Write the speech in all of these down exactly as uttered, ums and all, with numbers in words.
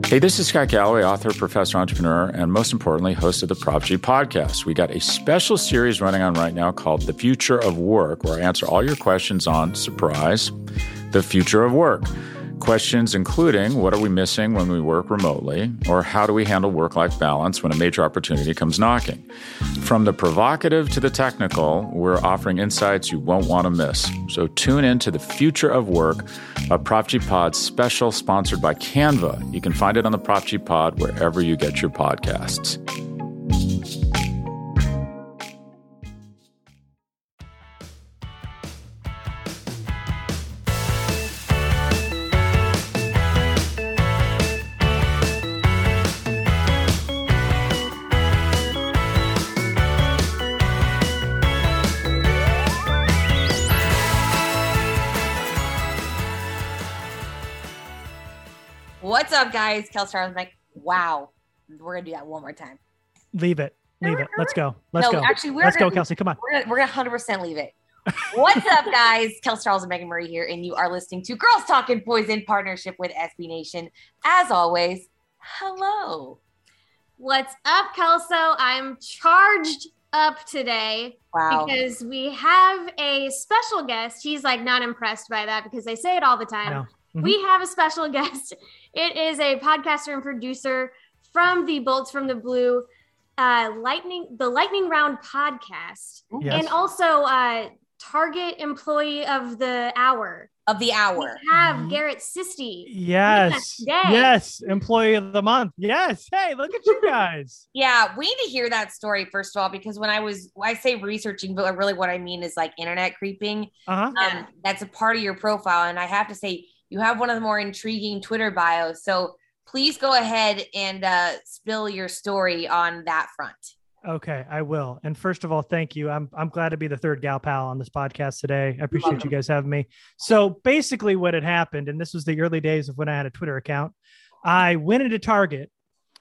Hey, this is Scott Galloway, author, professor, entrepreneur, and most importantly, host of the Prop G podcast. We got a special series running on right now called The Future of Work, where I answer all your questions on, surprise, the future of work. Questions including, what are we missing when we work remotely? Or how do we handle work-life balance when a major opportunity comes knocking? From the provocative to the technical, we're offering insights you won't want to miss. So tune in to The Future of Work, a Prop G Pod special sponsored by Canva. You can find it on the Prop G Pod wherever you get your podcasts. What's up, guys? Kelsey Charles like, wow, we're gonna do that one more time. Leave it, leave it. Let's go. Let's no, go. Actually, we're let's gonna, go, Kelsey. Come on. We're gonna, we're gonna one hundred percent leave it. What's up, guys? Kelsey Charles and Megan Murray here, and you are listening to Girls Talking Boys in partnership with S B Nation. As always, hello. What's up, Kelso? I'm charged up today Wow. because we have a special guest. He's like not impressed by that because they say it all the time. No. Mm-hmm. We have a special guest. It is a podcaster and producer from the Bolts from the Blue uh, Lightning, the Lightning Round podcast, Yes. and also uh, Target Employee of the Hour. Of the hour. We have Garrett Sisti. Yes. Today. Yes. Employee of the month. Yes. Hey, look at you guys. Yeah, we need to hear that story first of all, because when I was, I say researching, but really what I mean is like internet creeping. Uh-huh. Um, that's a part of your profile. And I have to say, you have one of the more intriguing Twitter bios. So please go ahead and uh, spill your story on that front. Okay, I will. And first of all, thank you. I'm I'm glad to be the third gal pal on this podcast today. I appreciate Welcome. you guys having me. So basically what had happened, and this was the early days of when I had a Twitter account, I went into Target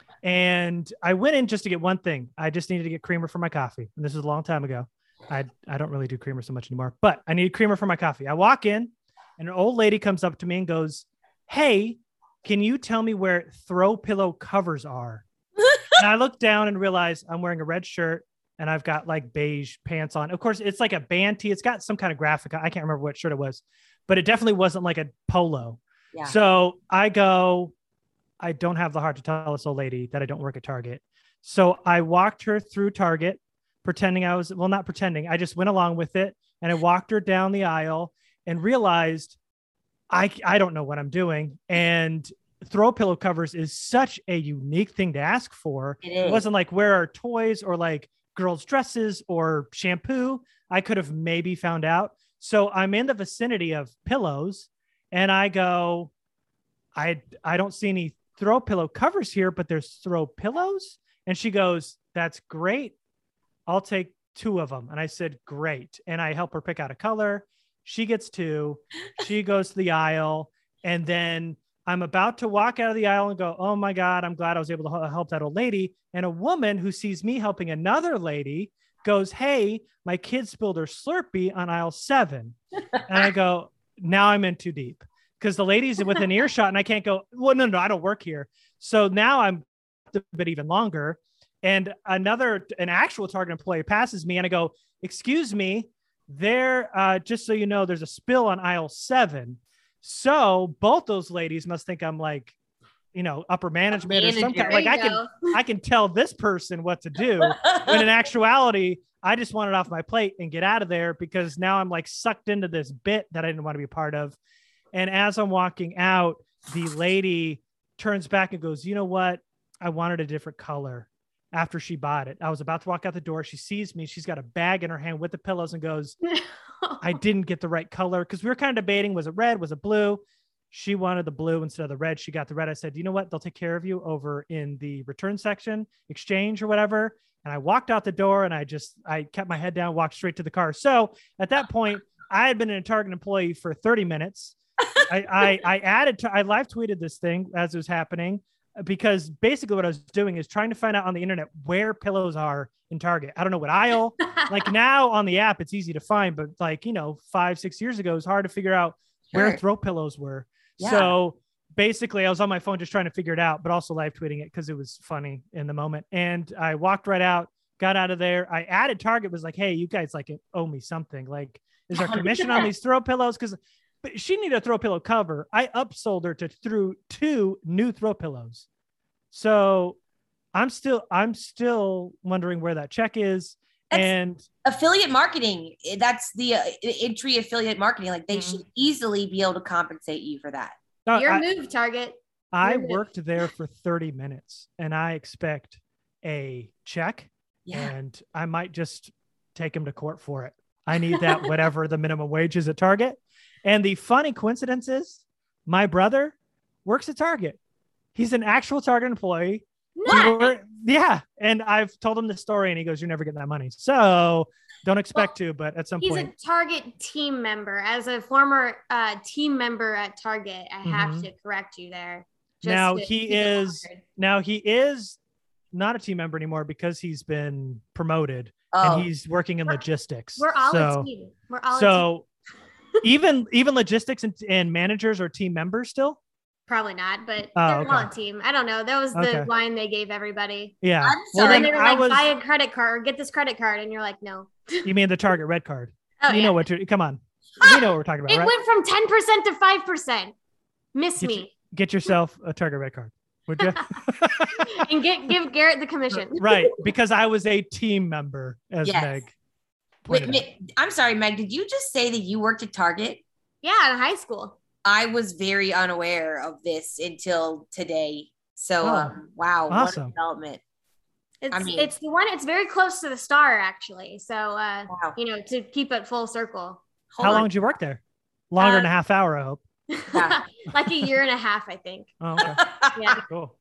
and I went in just to get one thing. I just needed to get creamer for my coffee. And this was a long time ago. I, I don't really do creamer so much anymore, but I needed creamer for my coffee. I walk in and an old lady comes up to me and goes, "Hey, can you tell me where throw pillow covers are?" And I look down and realize I'm wearing a red shirt and I've got like beige pants on. Of course, it's like a band tee. It's got some kind of graphic. I can't remember what shirt it was, but it definitely wasn't like a polo. Yeah. So I go, I don't have the heart to tell this old lady that I don't work at Target. So I walked her through Target, pretending I was, well, not pretending. I just went along with it. And I walked her down the aisle and realized I, I don't know what I'm doing. And throw pillow covers is such a unique thing to ask for. It is. It wasn't like, where are toys or like girls' dresses or shampoo? I could have maybe found out. So I'm in the vicinity of pillows and I go, I, I don't see any throw pillow covers here, but there's throw pillows. And she goes, "That's great. I'll take two of them." And I said, "Great." And I help her pick out a color. She gets two. She goes to the aisle. And then I'm about to walk out of the aisle and go, "Oh my God, I'm glad I was able to help that old lady." And a woman who sees me helping another lady goes, "Hey, my kid spilled her Slurpee on aisle seven." And I go, now I'm in too deep because the lady's within earshot and I can't go, "Well, no, no, I don't work here." So now I'm a bit even longer. And another, an actual Target employee passes me and I go, "Excuse me, there, uh, just so you know, there's a spill on aisle seven." So both those ladies must think I'm like, you know, upper management or some kind. Like I can, I can tell this person what to do. When in actuality, I just want it off my plate and get out of there because now I'm like sucked into this bit that I didn't want to be a part of. And as I'm walking out, the lady turns back and goes, "You know what? I wanted a different color." After she bought it, I was about to walk out the door. She sees me. She's got a bag in her hand with the pillows and goes, "I didn't get the right color." Cause we were kind of debating, was it red? Was it blue? She wanted the blue instead of the red. She got the red. I said, "You know what? They'll take care of you over in the return section, exchange or whatever." And I walked out the door and I just, I kept my head down, walked straight to the car. So at that point I had been a Target employee for thirty minutes. I, I, I added to, I live tweeted this thing as it was happening. Because basically what I was doing is trying to find out on the internet where pillows are in Target. I don't know what aisle. Like now on the app, it's easy to find, but like, you know, five, six years ago, it was hard to figure out Sure. where throw pillows were. Yeah. So basically I was on my phone just trying to figure it out, but also live tweeting it because it was funny in the moment. And I walked right out, got out of there. I added Target, was like, hey, you guys like owe me something. Like, is there commission on these throw pillows? Because she needed a throw pillow cover. I upsold her to through two new throw pillows. So I'm still I'm still wondering where that check is. That's and affiliate marketing. That's the uh, entry affiliate marketing. Like they mm-hmm. should easily be able to compensate you for that. no, Your I, move, Target. I Your move. worked there for thirty minutes and I expect a check. Yeah. And I might just take him to court for it. I need that, whatever the minimum wage is at Target. And the funny coincidence is my brother works at Target. He's an actual Target employee. What? Were, yeah. And I've told him the story and he goes, you're never getting that money. So don't expect well, to, but at some he's point. He's a Target team member. As a former uh, team member at Target, I mm-hmm. have to correct you there. Just now he is, now he is not a team member anymore because he's been promoted oh. and he's working in we're, logistics. We're all so, a team. We're all so a team. even, even logistics and, and managers are team members still? Probably not, but oh, they're okay. all a team. I don't know. That was the okay. line they gave everybody. Yeah. I'm well, sorry. Then they were like, was, buy a credit card or get this credit card. And you're like, no. You mean the Target red card? Oh, you yeah. know what to, come on. You know what we're talking about, it right? went from ten percent to five percent. Miss get me. You, get yourself a Target red card. Would you? And get give Garrett the commission. Right. Because I was a team member, as yes. Meg. Wait, Meg, I'm sorry, Meg. Did you just say that you worked at Target? Yeah, in high school. I was very unaware of this until today. So, oh, um, wow. Awesome. What a development. It's, I mean, it's the one, it's very close to the star, actually. So, uh, wow. you know, to keep it full circle. Hold How on. long did you work there? Longer uh, than a half hour, I hope. Yeah. Like a year and a half, I think. Oh, okay. Yeah. Cool.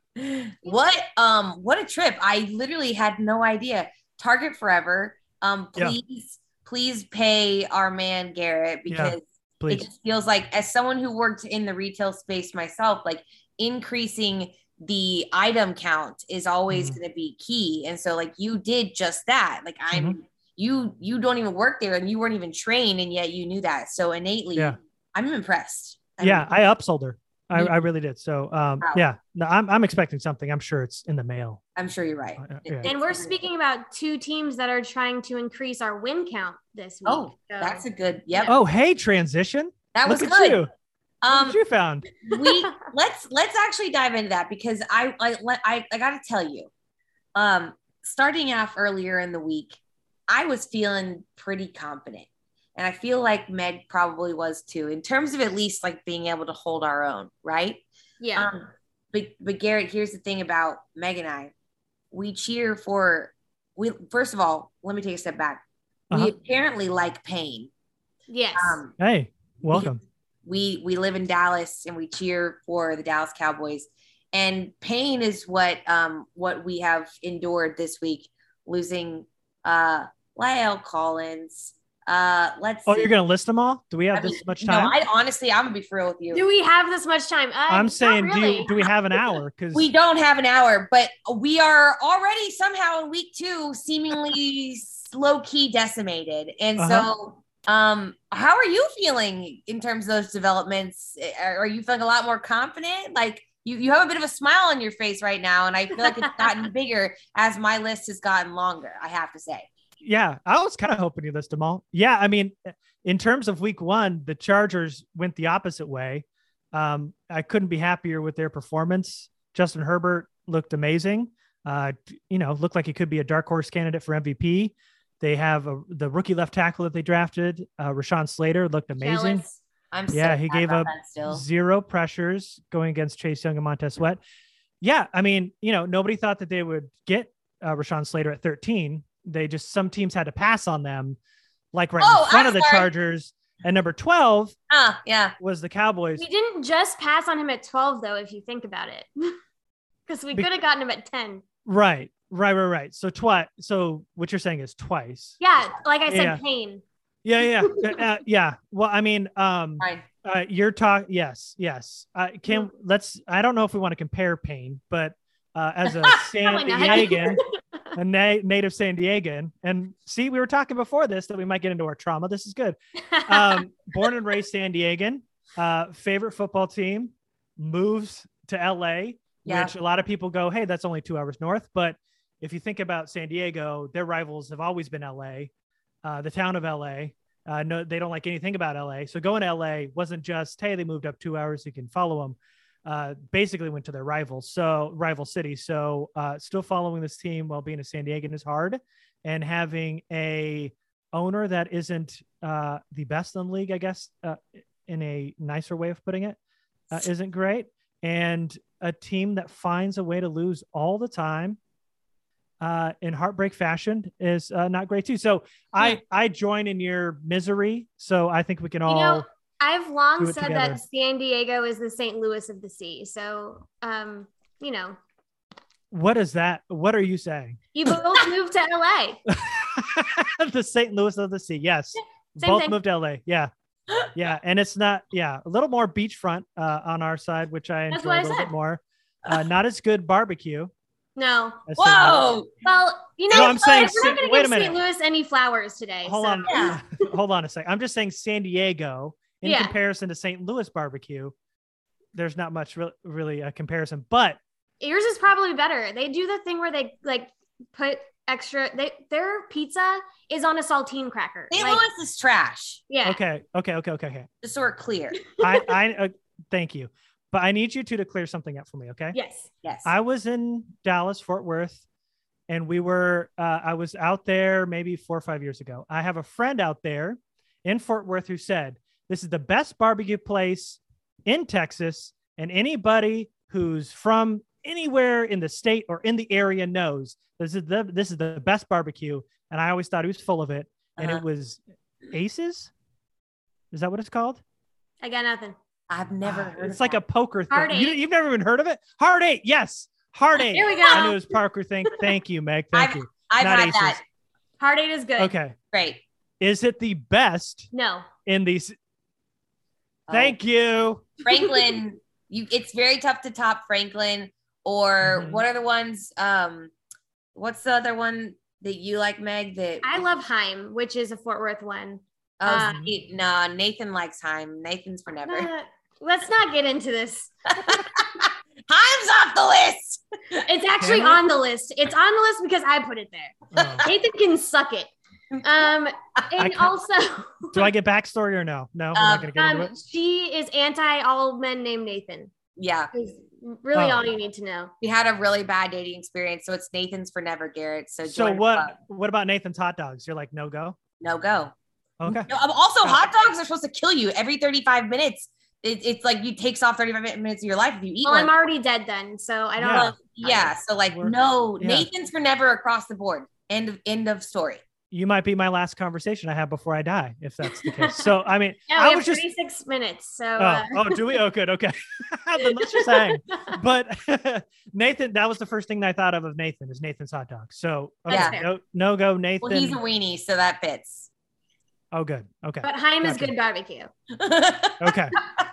What um what a trip. I literally had no idea. Target forever. Um please yeah. please pay our man Garrett because yeah, it just feels like, as someone who worked in the retail space myself, like increasing the item count is always mm-hmm. going to be key. And so like you did just that. Like I'm mm-hmm. you you don't even work there and you weren't even trained and yet you knew that. So innately yeah. I'm impressed. I'm yeah, impressed. I upsold her. I, I really did. So, um, wow. yeah, no, I'm, I'm expecting something. I'm sure it's in the mail. I'm sure you're right. Uh, yeah. And we're speaking about two teams that are trying to increase our win count this week. Oh, so. That's a good, yep. Oh, hey, transition. That Look was at good. You. Um, what you found? we let's, let's actually dive into that because I, I, I, I got to tell you, um, starting off earlier in the week, I was feeling pretty confident. And I feel like Meg probably was too, in terms of at least like being able to hold our own, right? Yeah. Um, but but Garrett, here's the thing about Meg and I. We cheer for, we first of all, let me take a step back. Uh-huh. We apparently like pain. Yes. Um, hey, welcome. We, we we live in Dallas and we cheer for the Dallas Cowboys. And pain is what um what we have endured this week, losing uh La'el Collins. Uh, let's. Oh, see. You're gonna list them all? Do we have I mean, this much time? No, I honestly, I'm gonna be for real with you. Do we have this much time? Uh, I'm saying, really. do do we have an hour? Because we don't have an hour, but we are already somehow in week two, seemingly low key decimated. And uh-huh. so, um, how are you feeling in terms of those developments? Are, are you feeling a lot more confident? Like you, you have a bit of a smile on your face right now, and I feel like it's gotten bigger as my list has gotten longer. I have to say. Yeah, I was kind of hoping you list them all. Yeah, I mean, in terms of week one, the Chargers went the opposite way. Um, I couldn't be happier with their performance. Justin Herbert looked amazing. Uh, you know, looked like he could be a dark horse candidate for M V P. They have a, the rookie left tackle that they drafted, uh, Rashawn Slater, looked amazing. Jealous. I'm yeah, so he gave up zero pressures going against Chase Young and Montez Sweat. Yeah, I mean, you know, nobody thought that they would get uh, Rashawn Slater at thirteen. They just, some teams had to pass on them, like right oh, in front I'm of the sorry. Chargers. And number twelve uh, yeah. was the Cowboys. We didn't just pass on him at twelve, though, if you think about it, because we Be- could have gotten him at ten. Right, right, right, right. So twice. So what you're saying is twice. Yeah, like I said, yeah. pain. Yeah, yeah, uh, yeah. Well, I mean, um, uh, you're talking. Yes, yes. Uh, can mm-hmm. let's. I don't know if we want to compare pain, but uh, as a San Diegan. A na- native San Diegan. And see, we were talking before this that we might get into our trauma. This is good. Um, born and raised San Diegan, uh, favorite football team, moves to L A, Yeah. which a lot of people go, hey, that's only two hours north. But if you think about San Diego, their rivals have always been L A, uh, the town of L A. Uh, no, they don't like anything about L A. So going to L A wasn't just, hey, they moved up two hours, you can follow them. Uh, basically went to their rivals, so rival city. So uh, still following this team while being a San Diegan is hard, and having a owner that isn't uh, the best in the league, I guess, uh, in a nicer way of putting it, uh, isn't great. And a team that finds a way to lose all the time uh, in heartbreak fashion is uh, not great too. So I, I join in your misery. So I think we can all, You know, I've long do it said together. that San Diego is the Saint Louis of the sea. So, um, you know, what is that? What are you saying? you both moved to L A. The Saint Louis of the Sea. Yes. Same Both thing. moved to L A. Yeah. Yeah. And it's not, yeah, a little more beachfront uh, on our side, which I That's enjoy what a I little said. bit more. Uh, not as good barbecue. No. as Saint Louis. Whoa. Well, you know, No, I'm saying we're not Sa- going to wait give a Saint Louis any flowers today. Hold so- on. Yeah. Hold on a second. I'm just saying San Diego in Yeah. comparison to Saint Louis barbecue, there's not much re- really a comparison, but Yours is probably better. They do the thing where they like put extra. They their pizza is on a saltine cracker. Saint Like, Louis is trash. yeah. okay. Okay. Okay. Okay. Okay. Just so we're clear. I, I, uh, thank you. But I need you two to clear something up for me. Okay. Yes. Yes. I was in Dallas, Fort Worth, and we were, uh, I was out there maybe four or five years ago. I have a friend out there in Fort Worth who said, this is the best barbecue place in Texas. And anybody who's from anywhere in the state or in the area knows this is the, this is the best barbecue. And I always thought he was full of it. And Uh-huh. it was Aces. Is that what it's called? I got nothing. I've never Ah, heard it's of like that. a poker Heart thing. You, Eight. you've never even heard of it? Heart Eight. Yes. Heart Eight. There we go. I knew it was poker thing. Thank you, Meg. Thank I've, you. I've Not had Aces. that. Heart Eight is good. Okay. Great. Is it the best No. in these? Oh. Thank you. Franklin, you it's very tough to top Franklin or Mhm. what are the ones um what's the other one that you like, Meg? That I love Heim, which is a Fort Worth one. Oh, uh, see, no, Nathan likes Heim. Nathan's for never. Uh, let's not get into this. Heim's off the list. It's actually Can we? on the list. It's on the list because I put it there. Oh. Nathan can suck it. Um, and can't- also, Do I get backstory or no? No, we're Um, not going to get into um, it. she is anti all men named Nathan. Yeah, Is really Oh. all you need to know. we had a really bad dating experience, so it's Nathan's for never, Garrett. So, So join the what? club. What about Nathan's hot dogs? You're like no go. No go. Okay. No, um, also, hot dogs are supposed to kill you every thirty-five minutes. It, it's like you takes off thirty-five minutes of your life if you eat Well, one. I'm already dead then, so I don't Yeah. know. yeah, so like We're- no, yeah. Nathan's for never across the board. End of end of story. You might be my last conversation I have before I die, if that's the case. So I mean, Yeah, I we was have just. thirty-six minutes. So Oh, uh, oh, do we? Oh, good. Okay. Then let's just hang. But Nathan, that was the first thing that I thought of of Nathan is Nathan's hot dog. So okay, Yeah. no, no go Nathan. Well, he's a weenie, so that fits. oh, good. Okay. but Heim is Gotcha. good barbecue. Okay.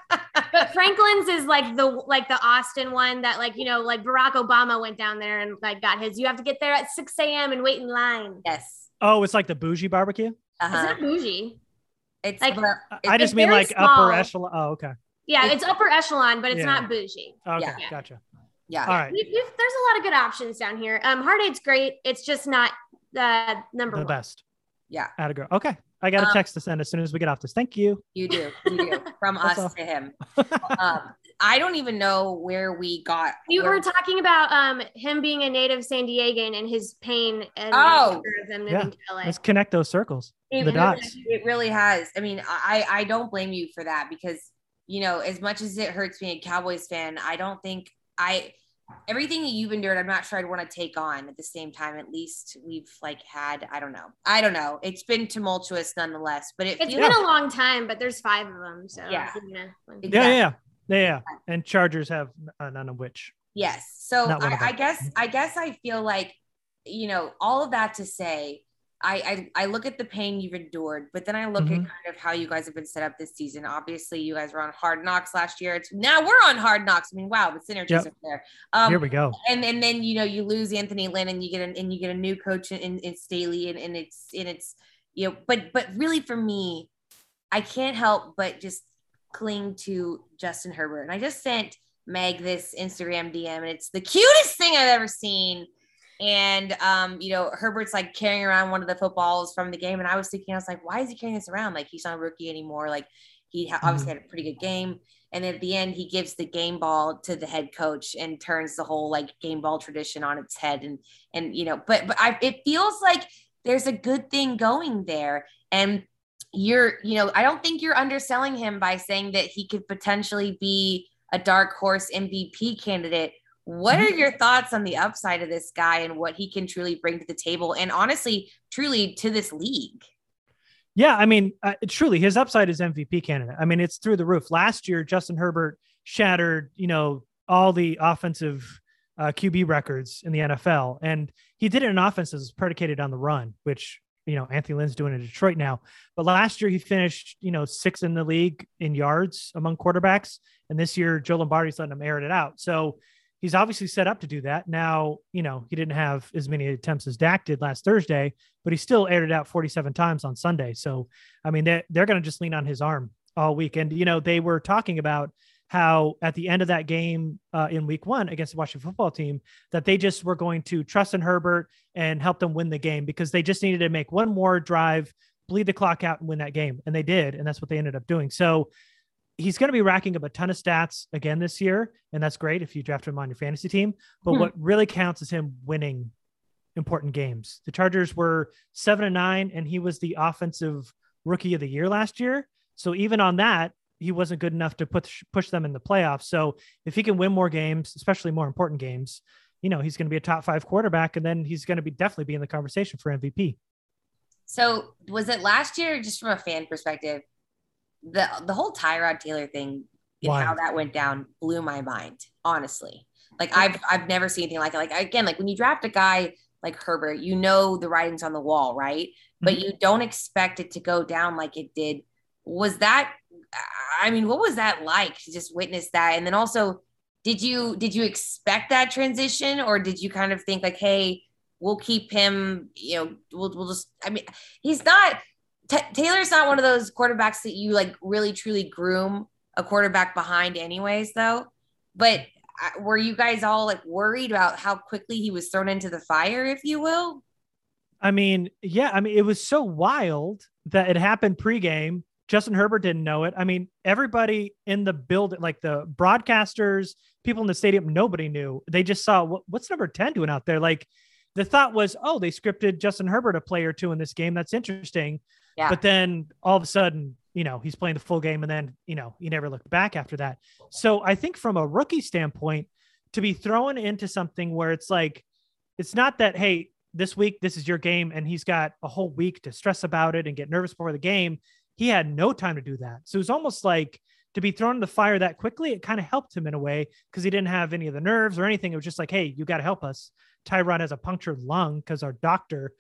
But Franklin's is like the like the Austin one that like you know like Barack Obama went down there and like got his. You have to get there at six a.m. and wait in line. Yes. Oh, it's like the bougie barbecue. It's Uh-huh. not bougie. It's like- but I- it's I just mean very like upper small. echelon. Oh, okay. Yeah, It's- it's upper echelon, but it's Yeah. not bougie. Okay. Yeah. Gotcha. yeah. All right. We, we've, there's a lot of good options down here. Um, Heart Eight's great. It's just not uh, number The one. best. Yeah. Atta girl. Okay. I got a Um, text to send as soon as we get off this. Thank you. You do. You do. From That's us all. to him. Um, I don't even know where we got. We where- were talking about um him being a native San Diegan and his pain and Oh. of them Yeah. moving to L A. Let's connect those circles. It the really, dots. it really has. I mean, I I don't blame you for that because you know as much as it hurts me, a Cowboys fan, I don't think I everything that you've endured. I'm not sure I'd want to take on at the same time. At least we've like had. I don't know. I don't know. It's been tumultuous nonetheless, but it It's feels been a long time, but there's five of them. So Yeah. you know. Exactly. Yeah, yeah, yeah, yeah, yeah. And Chargers have uh, none of which. Yes. So Not one of I, I them. guess I guess I feel like, you know, all of that to say, I I, I look at the pain you've endured, but then I look Mhm. at kind of how you guys have been set up this season. Obviously, you guys were on Hard Knocks last year. It's now we're on Hard Knocks. I mean, wow, the synergies Yep. are there. Um, Here we go. and and then you know you lose Anthony Lynn and you get an and you get a new coach in, in Staley and, and it's and it's you know but but really for me, I can't help but just cling to Justin Herbert. And I just sent Meg this Instagram D M, and it's the cutest thing I've ever seen. And, um, you know, Herbert's like carrying around one of the footballs from the game. And I was thinking, I was like, why is he carrying this around? Like, he's not a rookie anymore. Like, he ha- obviously had a pretty good game. And at the end, he gives the game ball to the head coach and turns the whole like game ball tradition on its head. And, and, you know, but, but I, it feels like there's a good thing going there. And you're, you know, I don't think you're underselling him by saying that he could potentially be a dark horse M V P candidate. What are your thoughts on the upside of this guy and what he can truly bring to the table, and honestly, truly to this league? Yeah, I mean, uh, truly, his upside is M V P candidate. I mean, it's through the roof. Last year, Justin Herbert shattered, you know, all the offensive uh, Q B records in the N F L, and he did it in an offense that was predicated on the run, which, you know, Anthony Lynn's doing in Detroit now. But last year, he finished, you know, sixth in the league in yards among quarterbacks, and this year, Joe Lombardi's letting him air it out. So he's obviously set up to do that. Now, you know, he didn't have as many attempts as Dak did last Thursday, but he still aired it out forty-seven times on Sunday. So, I mean, they're, they're going to just lean on his arm all week. And, you know, they were talking about how at the end of that game uh, in week one against the Washington football team, that they just were going to trust in Herbert and help them win the game because they just needed to make one more drive, bleed the clock out and win that game. And they did. And that's what they ended up doing. So, he's going to be racking up a ton of stats again this year. And that's great if you draft him on your fantasy team. But hmm. what really counts is him winning important games. The Chargers were seven and nine, and he was the offensive rookie of the year last year. So even on that, he wasn't good enough to push, push them in the playoffs. So if he can win more games, especially more important games, you know, he's going to be a top five quarterback, and then he's going to be definitely be in the conversation for M V P. So was it last year, just from a fan perspective, the the whole Tyrod Taylor thing and wow. how that went down blew my mind, honestly. Like I've I've never seen anything like it. Like again, like when you draft a guy like Herbert, you know the writing's on the wall, right? Mm-hmm. But you don't expect it to go down like it did. Was that I mean, what was that like to just witness that? And then also, did you did you expect that transition, or did you kind of think like, hey, we'll keep him, you know, we'll we'll just I mean, he's not T- Taylor's not one of those quarterbacks that you like really truly groom a quarterback behind anyways though. But uh, were you guys all like worried about how quickly he was thrown into the fire, if you will? I mean, yeah, I mean, it was so wild that it happened pregame. Justin Herbert didn't know it. I mean, everybody in the building, like the broadcasters, people in the stadium, nobody knew. They just saw what, what's number ten doing out there. Like the thought was, oh, they scripted Justin Herbert a play or two in this game. That's interesting. Yeah. But then all of a sudden, you know, he's playing the full game, and then, you know, he never looked back after that. So I think from a rookie standpoint, to be thrown into something where it's like, it's not that, hey, this week, this is your game, and he's got a whole week to stress about it and get nervous before the game. He had no time to do that. So it was almost like to be thrown in the fire that quickly, it kind of helped him in a way because he didn't have any of the nerves or anything. It was just like, hey, you got to help us. Tyrod has a punctured lung because our doctor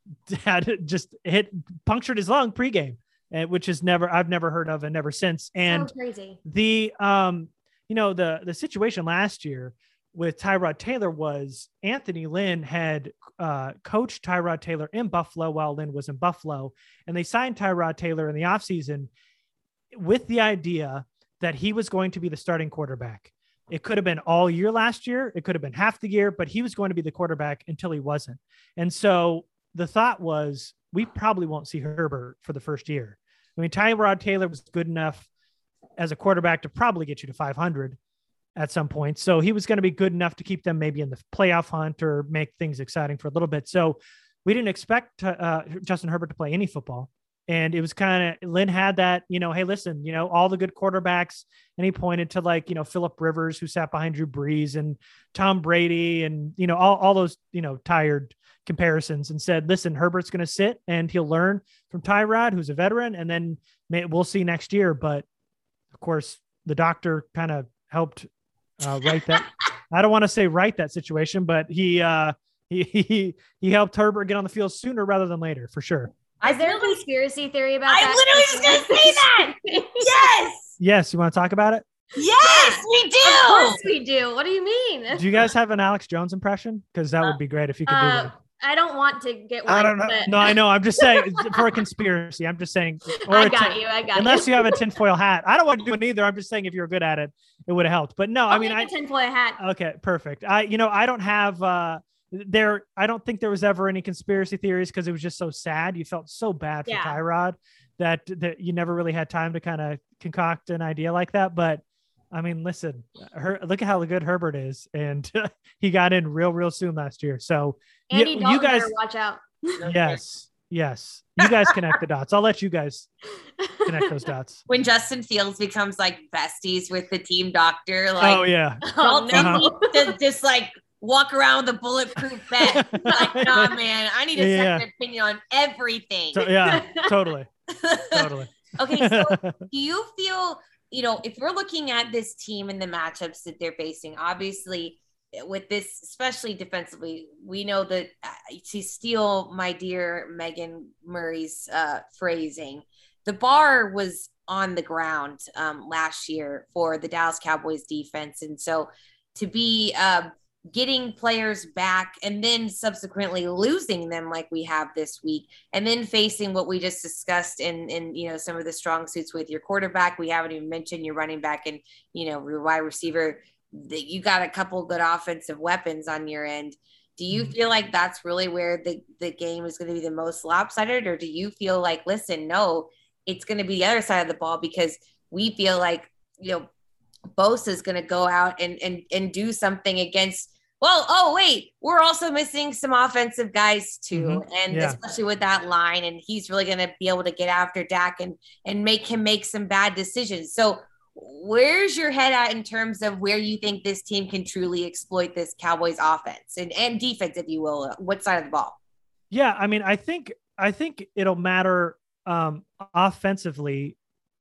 had just hit punctured his lung pregame, and which is never, I've never heard of and never since. And so crazy. The, um, you know, the, the situation last year with Tyrod Taylor was Anthony Lynn had uh, coached Tyrod Taylor in Buffalo while Lynn was in Buffalo. And they signed Tyrod Taylor in the offseason with the idea that he was going to be the starting quarterback. It could have been all year last year. It could have been half the year, but he was going to be the quarterback until he wasn't. And so the thought was, we probably won't see Herbert for the first year. I mean, Tyrod Taylor was good enough as a quarterback to probably get you to five hundred at some point. So he was going to be good enough to keep them maybe in the playoff hunt or make things exciting for a little bit. So we didn't expect uh, Justin Herbert to play any football. And it was kind of, Lynn had that, you know, hey, listen, you know, all the good quarterbacks. And he pointed to like, you know, Phillip Rivers, who sat behind Drew Brees, and Tom Brady, and, you know, all, all those, you know, tired comparisons, and said, listen, Herbert's going to sit and he'll learn from Tyrod, who's a veteran. And then may, we'll see next year. But of course, the doctor kind of helped uh, write that. I don't want to say write that situation, but he, uh, he, he, he helped Herbert get on the field sooner rather than later, for sure. Is there a conspiracy theory about I that? I literally was going to say that. Yes. Yes. You want to talk about it? Yes, we do. Of course we do. What do you mean? Do you guys have an Alex Jones impression? Because that uh, would be great if you could uh, do that. I don't want to get one. I don't know. But... No, I know. I'm just saying for a conspiracy. I'm just saying. Or I a got tin- you. I got unless you. you have a tinfoil hat. I don't want to do it either. I'm just saying if you're good at it, it would have helped. But no, I'll I mean, make I a tinfoil hat. Okay, perfect. I, you know, I don't have uh there. I don't think there was ever any conspiracy theories because it was just so sad. You felt so bad for Yeah. Tyrod that that you never really had time to kind of concoct an idea like that. But I mean, listen, her, look at how good Herbert is, and he got in real, real soon last year. So Andy you, Dalton you guys, better watch out. yes, yes, you guys connect the dots. I'll let you guys connect those dots. When Justin Fields becomes like besties with the team doctor, like, Oh yeah, Oh, Dalton no. needs to just like walk around with a bulletproof vest. Like, nah, man, I need a Yeah. second opinion on everything. so, yeah, totally, totally. Okay, so do you feel, you know, if we're looking at this team and the matchups that they're facing, obviously with this, especially defensively, we know that uh, to steal my dear Megan Murray's uh, phrasing, the bar was on the ground um, last year for the Dallas Cowboys defense. And so to be uh, getting players back and then subsequently losing them like we have this week, and then facing what we just discussed in, in, you know, some of the strong suits with your quarterback. We haven't even mentioned your running back and, you know, your wide receiver. That you got a couple good offensive weapons on your end. Do you feel like that's really where the, the game is going to be the most lopsided? Or do you feel like, listen, no, it's going to be the other side of the ball because we feel like, you know, Bosa is going to go out and, and, and do something against, well, oh, wait, we're also missing some offensive guys too. Mm-hmm. And Yeah. especially with that line, and he's really going to be able to get after Dak and, and make him make some bad decisions. So where's your head at in terms of where you think this team can truly exploit this Cowboys offense and, and defense, if you will? What side of the ball? Yeah, I mean, I think I think it'll matter um, offensively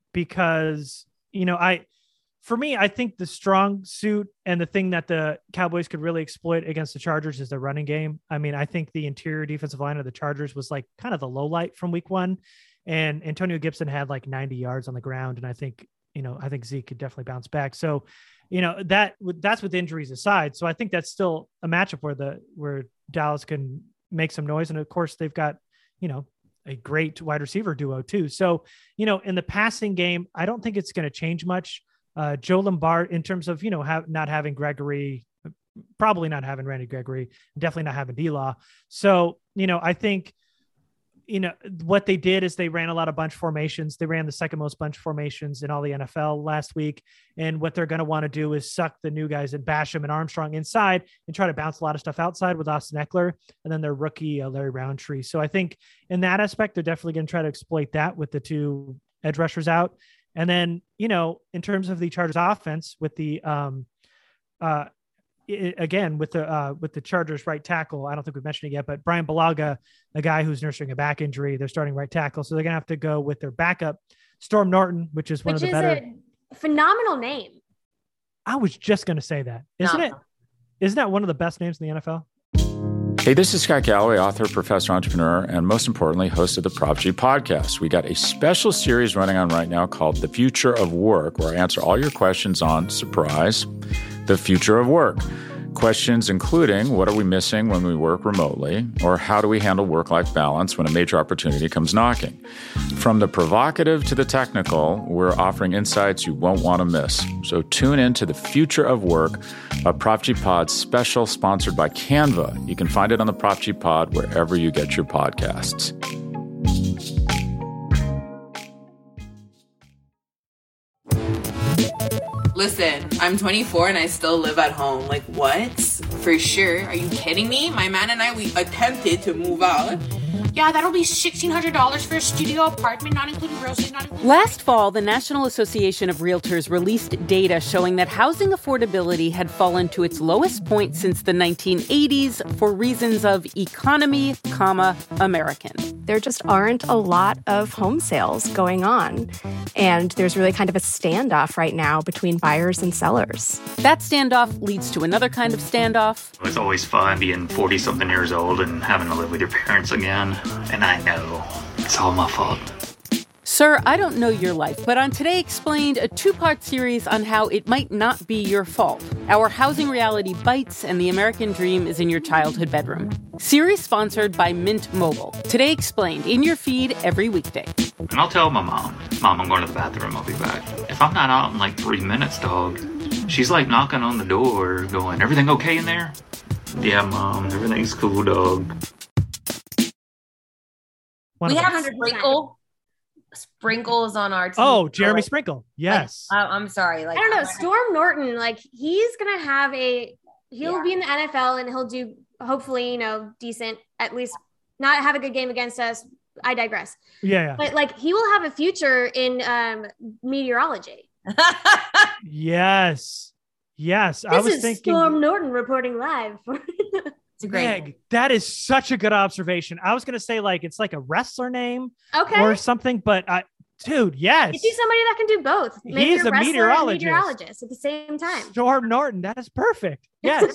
because, you know, I for me, I think the strong suit and the thing that the Cowboys could really exploit against the Chargers is the running game. I mean, I think the interior defensive line of the Chargers was like kind of the low light from week one, and Antonio Gibson had like ninety yards on the ground, and I think you know, I think Zeke could definitely bounce back. So, you know, that that's with injuries aside. So I think that's still a matchup where the, where Dallas can make some noise. And of course they've got, you know, a great wide receiver duo too. So, you know, in the passing game, I don't think it's going to change much. Uh, Joe Lombard in terms of, you know, have, not having Gregory, probably not having Randy Gregory, definitely not having D-Law. So, you know, I think, you know, what they did is they ran a lot of bunch formations. They ran the second most bunch formations in all the N F L last week. And what they're going to want to do is suck the new guys and Basham and Armstrong inside and try to bounce a lot of stuff outside with Austin Eckler and then their rookie, uh, Larry Roundtree. So I think in that aspect, they're definitely going to try to exploit that with the two edge rushers out. And then, you know, in terms of the Chargers offense with the, um, uh, It, again with the uh with the Chargers right tackle, I don't think we mentioned it yet, but Brian Bulaga, a guy who's nursing a back injury, they're starting right tackle, so they're gonna have to go with their backup, Storm Norton, which is one Which of the is better. a phenomenal name. I was just gonna say that, isn't No. it? Isn't that one of the best names in the N F L? Hey, this is Scott Galloway, author, professor, entrepreneur, and most importantly, host of the Prop G podcast. We got a special series running on right now called The Future of Work, where I answer all your questions on, surprise, the future of work. Questions including what are we missing when we work remotely, or how do we handle work-life balance when a major opportunity comes knocking? From the provocative to the technical, we're offering insights you won't want to miss. So tune in to The Future of Work, a Prop G Pod special sponsored by Canva. You can find it on the Prop G Pod wherever you get your podcasts. Listen, I'm twenty-four and I still live at home. Like, what? For sure. Are you kidding me? My man and I, we attempted to move out. Yeah, that'll be sixteen hundred dollars for a studio apartment, not including groceries, not including... Last fall, the National Association of Realtors released data showing that housing affordability had fallen to its lowest point since the nineteen eighties for reasons of economy, comma, American. There just aren't a lot of home sales going on. And there's really kind of a standoff right now between buyers and sellers. That standoff leads to another kind of standoff. It's always fun being forty-something years old and having to live with your parents again. And I know it's all my fault. Sir, I don't know your life, but on Today Explained, a two-part series on how it might not be your fault. Our housing reality bites and the American dream is in your childhood bedroom. Series sponsored by Mint Mobile. Today Explained, in your feed every weekday. And I'll tell my mom, Mom, I'm going to the bathroom, I'll be back. If I'm not out in like three minutes, dog, she's like knocking on the door, going, everything okay in there? Yeah, Mom, everything's cool, dog. We have a sprinkle. Sprinkles on our team. Oh, Jeremy Sprinkle. Yes. Like, I'm sorry. Like I don't know. Storm Norton, like he's gonna have a he'll yeah. be in the N F L and he'll do hopefully, you know, decent, at least not have a good game against us. I digress. Yeah. yeah. But like he will have a future in um meteorology. Yes. Yes. This I was is thinking Storm Norton reporting live. It's a great Meg, that is such a good observation. I was going to say like, it's like a wrestler name okay. or something, but I, dude, yes. You see somebody that can do both. Maybe He's a, a meteorologist. meteorologist at the same time. Storm Norton. That is perfect. Yes.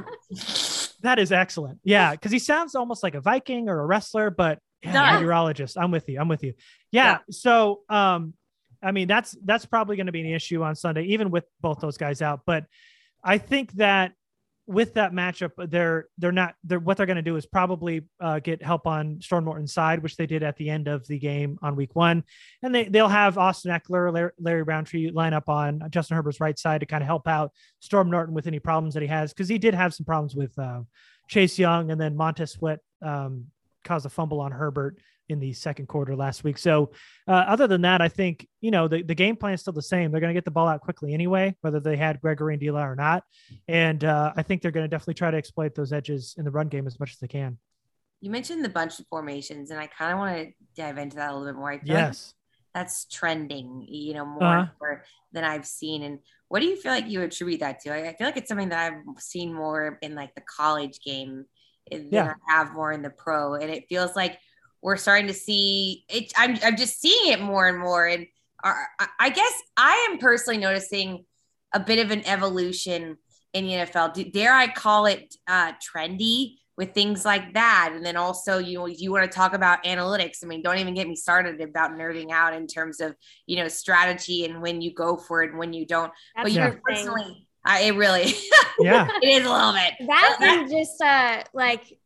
That is excellent. Yeah. Cause he sounds almost like a Viking or a wrestler, but yeah, Nice. meteorologist. I'm with you. I'm with you. Yeah, yeah. So, um, I mean, that's, that's probably going to be an issue on Sunday, even with both those guys out. But I think that with that matchup, they're they're not they're what they're going to do is probably uh, get help on Storm Norton's side, which they did at the end of the game on week one, and they they'll have Austin Eckler, Larry, Larry Roundtree line up on Justin Herbert's right side to kind of help out Storm Norton with any problems that he has, because he did have some problems with uh, Chase Young, and then Montez Sweat um, caused a fumble on Herbert in the second quarter last week. So uh, other than that, I think, you know, the, the game plan is still the same. They're going to get the ball out quickly anyway, whether they had Gregory and D'Eli or not. And uh, I think they're going to definitely try to exploit those edges in the run game as much as they can. You mentioned the bunch of formations, and I kind of want to dive into that a little bit more. I feel yes. like that's trending, you know, more, uh-huh. more than I've seen. And what do you feel like you attribute that to? I, I feel like it's something that I've seen more in like the college game than Yeah. I have more in the pro. And it feels like we're starting to see it. I'm, I'm just seeing it more and more. And our, I guess I am personally noticing a bit of an evolution in the N F L. Dare I call it uh, trendy with things like that? And then also, you you want to talk about analytics. I mean, don't even get me started about nerding out in terms of, you know, strategy and when you go for it and when you don't. That's but you yeah. personally, I, it really, Yeah. it is a little bit. That and just uh, like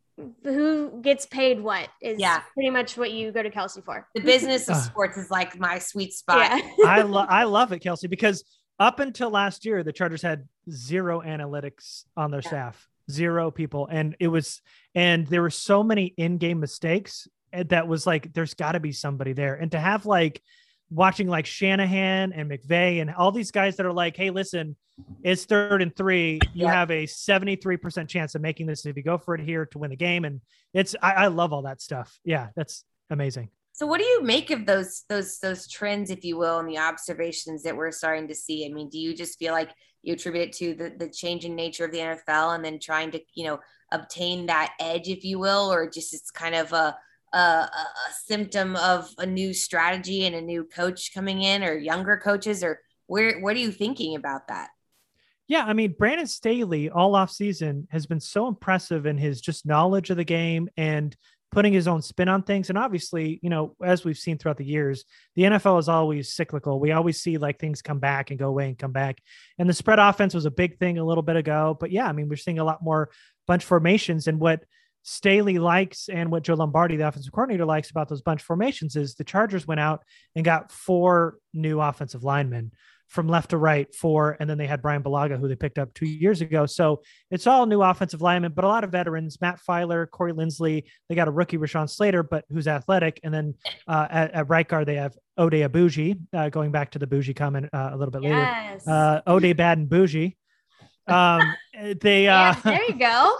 who gets paid what is Yeah. pretty much what you go to Kelsey for. The business of Uh. sports is like my sweet spot. Yeah. I, lo- I love it, Kelsey, because up until last year, the Chargers had zero analytics on their Yeah. staff, zero people. And it was, and there were so many in-game mistakes that was like, there's got to be somebody there. And to have like watching like Shanahan and McVay and all these guys that are like, hey, listen, it's third and three. You Yeah. have a seventy-three percent chance of making this if you go for it here to win the game. And it's, I, I love all that stuff. Yeah, that's amazing. So what do you make of those those those trends, if you will, and the observations that we're starting to see? I mean, do you just feel like you attribute it to the, the changing nature of the N F L and then trying to, you know, obtain that edge, if you will, or just it's kind of a a, a symptom of a new strategy and a new coach coming in, or younger coaches, or where what are you thinking about that? Yeah, I mean, Brandon Staley all off season has been so impressive in his just knowledge of the game and putting his own spin on things. And obviously, you know, as we've seen throughout the years, the N F L is always cyclical. We always see like things come back and go away and come back. And the spread offense was a big thing a little bit ago. But yeah, I mean, we're seeing a lot more bunch formations. And what Staley likes and what Joe Lombardi, the offensive coordinator, likes about those bunch formations is the Chargers went out and got four new offensive linemen from left to right, four, and then they had Brian Balaga, who they picked up two years ago. So it's all new offensive linemen, but a lot of veterans, Matt Filer, Corey Lindsley. They got a rookie, Rashawn Slater, but who's athletic. And then uh, at, at right guard, they have Ode Abuji, uh, going back to the Bougie comment uh, a little bit Yes. later. Uh, Ode Baden Bougie. Um, they, uh, Yeah, there you go.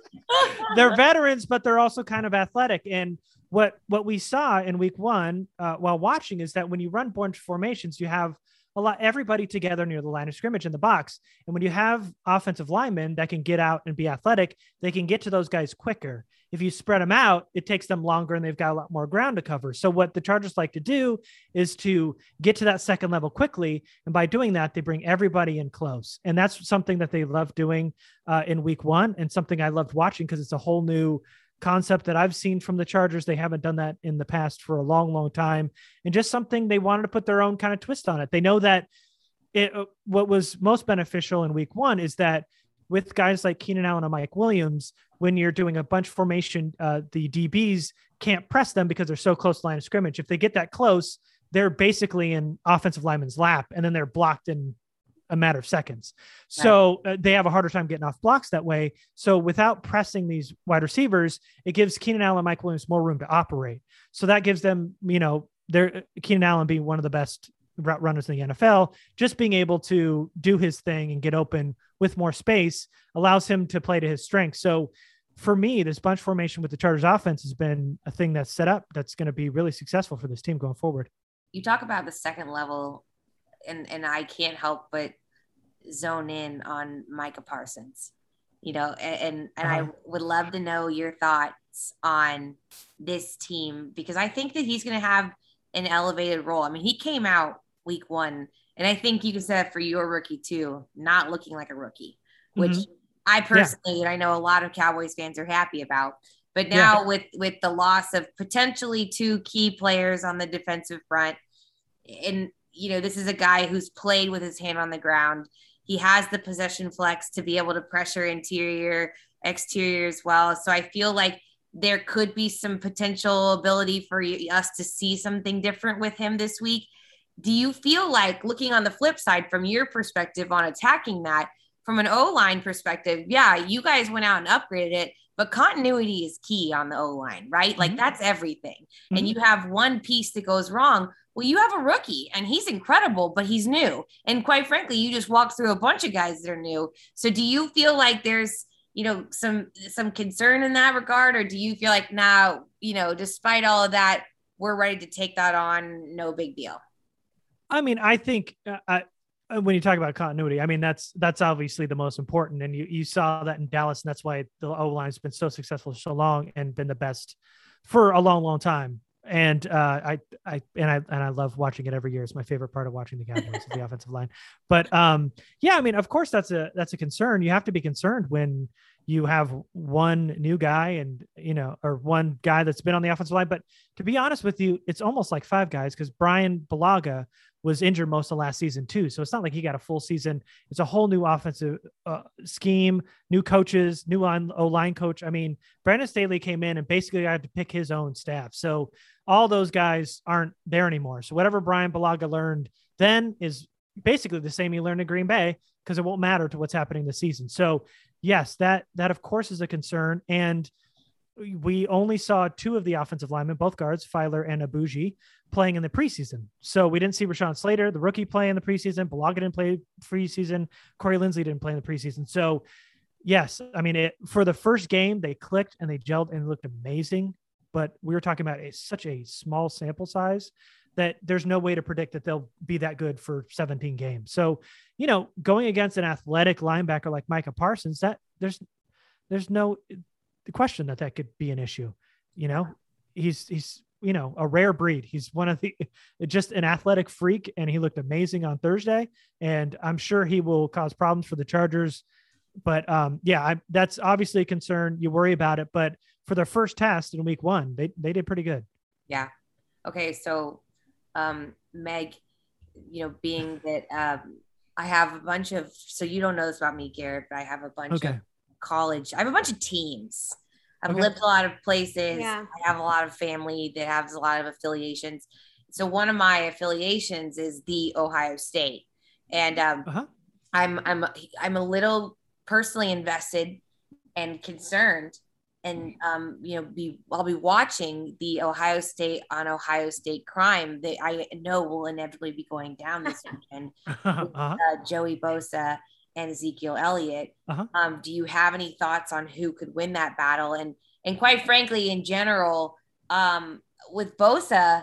they're veterans, but they're also kind of athletic. And what, what we saw in week one uh, while watching is that when you run bunch formations, you have a lot, everybody together near the line of scrimmage in the box. And when you have offensive linemen that can get out and be athletic, they can get to those guys quicker. If you spread them out, it takes them longer and they've got a lot more ground to cover. So what the Chargers like to do is to get to that second level quickly. And by doing that, they bring everybody in close. And that's something that they love doing uh, in week one, and something I loved watching because it's a whole new concept that I've seen from the Chargers. They haven't done that in the past for a long, long time, and just something they wanted to put their own kind of twist on it. They know that it, what was most beneficial in week one is that with guys like Keenan Allen and Mike Williams, when you're doing a bunch formation, uh, the D Bs can't press them because they're so close to the line of scrimmage. If they get that close, they're basically in offensive lineman's lap, and then they're blocked in a matter of seconds. So uh, they have a harder time getting off blocks that way. So without pressing these wide receivers, it gives Keenan Allen and Mike Williams more room to operate. So that gives them, you know, they're Keenan Allen being one of the best route runners in the N F L, just being able to do his thing and get open with more space allows him to play to his strengths. So for me, this bunch formation with the Chargers offense has been a thing that's set up that's going to be really successful for this team going forward. You talk about the second level, and, and I can't help but zone in on Micah Parsons, you know, and, and uh-huh. I would love to know your thoughts on this team, because I think that he's going to have an elevated role. I mean, he came out week one, and I think you can say that for your rookie too, not looking like a rookie, which mm-hmm. I personally, yeah. and I know a lot of Cowboys fans are happy about, but now yeah. with, with the loss of potentially two key players on the defensive front, and, you know, this is a guy who's played with his hand on the ground. He has the possession flex to be able to pressure interior, exterior as well. So I feel like there could be some potential ability for us to see something different with him this week. Do you feel like, looking on the flip side from your perspective on attacking that, from an O-line perspective, yeah, you guys went out and upgraded it, but continuity is key on the O-line, right? Mm-hmm. Like that's everything. Mm-hmm. And you have one piece that goes wrong. Well, you have a rookie and he's incredible, but he's new. And quite frankly, you just walked through a bunch of guys that are new. So do you feel like there's, you know, some, some concern in that regard? Or do you feel like now, you know, despite all of that, we're ready to take that on? No big deal. I mean, I think uh, I, when you talk about continuity, I mean, that's, that's obviously the most important. And you, you saw that in Dallas, and that's why the O-line has been so successful for so long and been the best for a long, long time. And uh, I, I, and I, and I love watching it every year. It's my favorite part of watching the Cowboys, is the offensive line. But um, yeah, I mean, of course that's a, that's a concern. You have to be concerned when you have one new guy and, you know, or one guy that's been on the offensive line. But to be honest with you, it's almost like five guys, because Brian Bulaga was injured most of last season too. So it's not like he got a full season. It's a whole new offensive uh, scheme, new coaches, new line, O-line coach. I mean, Brandon Staley came in and basically had to pick his own staff. So all those guys aren't there anymore. So whatever Brian Bulaga learned then is basically the same he learned in Green Bay, because it won't matter to what's happening this season. So yes, that, that of course is a concern. And we only saw two of the offensive linemen, both guards, Filer and Abuji, playing in the preseason. So we didn't see Rashawn Slater, the rookie, play in the preseason. Bulaga didn't play preseason. Corey Linsley didn't play in the preseason. So yes, I mean, it, for the first game, they clicked and they gelled and looked amazing. But we were talking about a, such a small sample size that there's no way to predict that they'll be that good for seventeen games. So, you know, going against an athletic linebacker like Micah Parsons, that there's, there's no question that that could be an issue. You know, he's, he's, you know, a rare breed. He's one of the, just an athletic freak, and he looked amazing on Thursday, and I'm sure he will cause problems for the Chargers. But um, yeah, I, that's obviously a concern. You worry about it, but for their first test in week one, they, they did pretty good. Yeah. Okay. So um, Meg, you know, being that um, I have a bunch of, so you don't know this about me, Garrett, but I have a bunch okay. of college, I have a bunch of teams. I've okay. lived a lot of places. Yeah. I have a lot of family that has a lot of affiliations. So one of my affiliations is the Ohio State. And um, uh-huh. I'm, I'm, I'm a little personally invested and concerned, and um, you know, be I'll be watching the Ohio State on Ohio State crime that I know will inevitably be going down this weekend. uh-huh. with, uh, Joey Bosa and Ezekiel Elliott. Uh-huh. Um, do you have any thoughts on who could win that battle? And and quite frankly, in general, um, with Bosa, uh,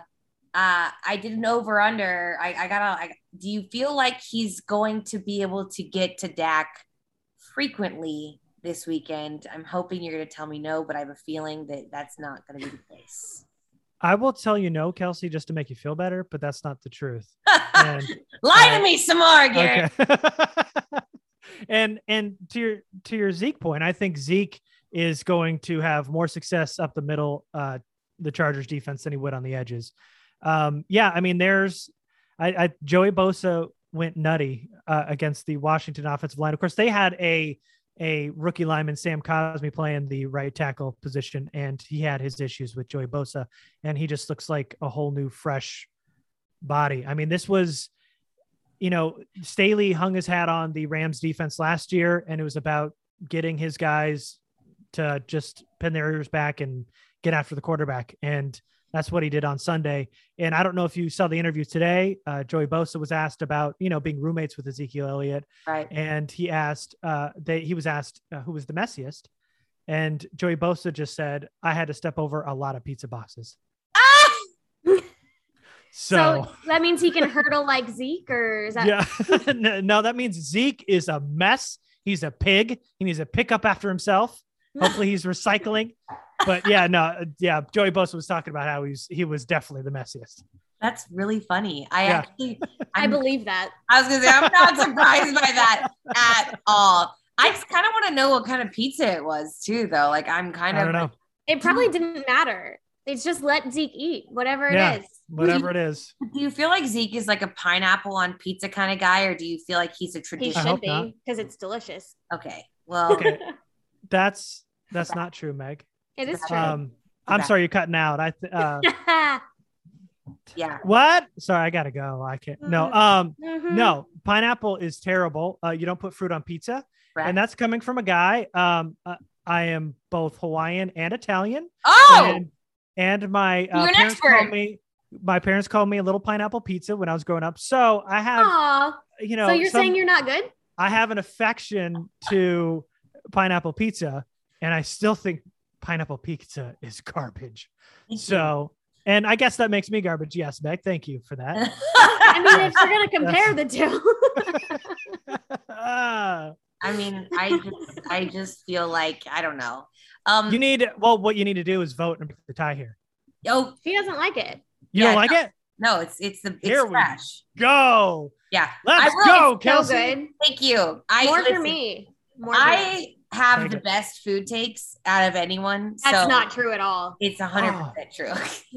I did an over under. I, I got. I, do you feel like he's going to be able to get to Dak frequently this weekend? I'm hoping you're going to tell me no, but I have a feeling that that's not going to be the case. I will tell you no, Kelsey, just to make you feel better, but that's not the truth. And, Lie uh, to me some more, Garrett. Okay. and and to your to your Zeke point, I think Zeke is going to have more success up the middle, uh, the Chargers defense than he would on the edges. Um, yeah, I mean, there's I, I Joey Bosa went nutty uh, against the Washington offensive line. Of course, they had a a rookie lineman, Sam Cosmi, playing the right tackle position, and he had his issues with Joey Bosa, and he just looks like a whole new, fresh body. I mean, this was, you know, Staley hung his hat on the Rams defense last year, and it was about getting his guys to just pin their ears back and get after the quarterback. And that's what he did on Sunday. And I don't know if you saw the interview today. Uh, Joey Bosa was asked about, you know, being roommates with Ezekiel Elliott. Right. And he asked, uh, they, he was asked uh, who was the messiest. And Joey Bosa just said, I had to step over a lot of pizza boxes. Ah! So, So that means he can hurdle like Zeke, or is that? yeah, no, no, that means Zeke is a mess. He's a pig. He needs to pick up after himself. Hopefully he's recycling. But yeah, no, yeah. Joey Bosa was talking about how he's he was definitely the messiest. That's really funny. I Yeah. actually, I I'm, believe that. I was gonna say, I'm not surprised by that at all. I just kind of want to know what kind of pizza it was too, though. Like, I'm kind I of don't know. like, It probably didn't matter. It's just let Zeke eat whatever it Yeah. is. Whatever it is. do you feel like Zeke is like a pineapple on pizza kind of guy, or do you feel like he's a He tradition? I should hope not. be, because it's delicious. Okay, well, Okay. That's that's not true, Meg. It is true. Um, I'm Okay. sorry, you're cutting out. I th- uh, yeah. what? Sorry, I gotta go. I can't. No, um, Mhm. no. Pineapple is terrible. Uh, you don't put fruit on pizza, Correct. and that's coming from a guy. Um, uh, I am both Hawaiian and Italian, Oh, and and my uh, You're an parents called expert. me. My parents called me a little pineapple pizza when I was growing up. So I have, Aw. you know, So you're some- saying you're not good? I have an affection to pineapple pizza, and I still think pineapple pizza is garbage. Thank you. So, and I guess that makes me garbage. Yes, Meg, thank you for that. I mean, if you're gonna compare the two. Ah, I mean, I just, I just feel like I don't know. Um, you need, well, what you need to do is vote and pick the tie here. oh She doesn't like it. You Yeah, don't like it? no, it's it's the it's Here we trash. Go. Yeah, Let's I will- go, So Kelsey. good. Thank you. I More listen, for me. More for me. I have Take the it. best food takes out of anyone. That's so not true at all. It's a hundred percent true.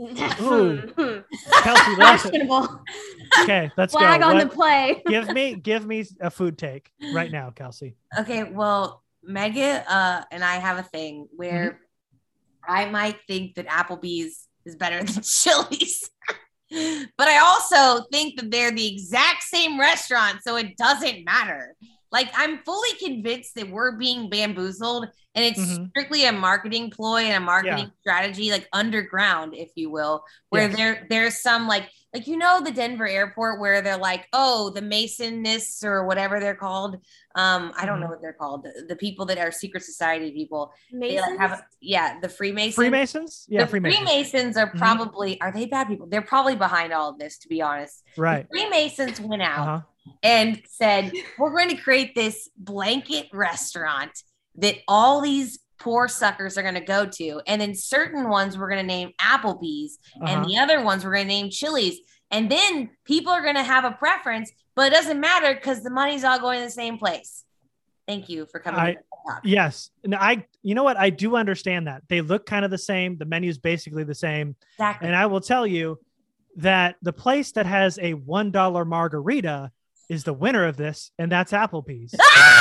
Ooh. Kelsey, let's, Questionable. okay, let's Flag go. on What- the play. give me, give me a food take right now, Kelsey. Okay, well, Megan uh, and I have a thing where Mm-hmm. I might think that Applebee's is better than Chili's, but I also think that they're the exact same restaurant, so it doesn't matter. Like, I'm fully convinced that we're being bamboozled, and it's Mhm. strictly a marketing ploy and a marketing strategy, like underground, if you will, where Yes. there there's some like like you know the Denver airport where they're like, oh, the Masonists or whatever they're called. Um, I don't know Mhm. what they're called. The, the people that are secret society people. They Masons? like have a, yeah, the Freemasons. Freemasons? Yeah, the Freemasons. Freemasons are Mhm. probably are they bad people? They're probably behind all of this, to be honest. Right. Freemasons went out Uh-huh. and said, we're going to create this blanket restaurant that all these poor suckers are going to go to. And then certain ones we're going to name Applebee's, Uh-huh. and the other ones we're going to name Chili's. And then people are going to have a preference, but it doesn't matter because the money's all going to the same place. Thank you for coming. I- to the talk. Yes. And I, you know what? I do understand that. They look kind of the same. The menu is basically the same. Exactly. And I will tell you that the place that has a one dollar margarita is the winner of this, and that's Applebee's.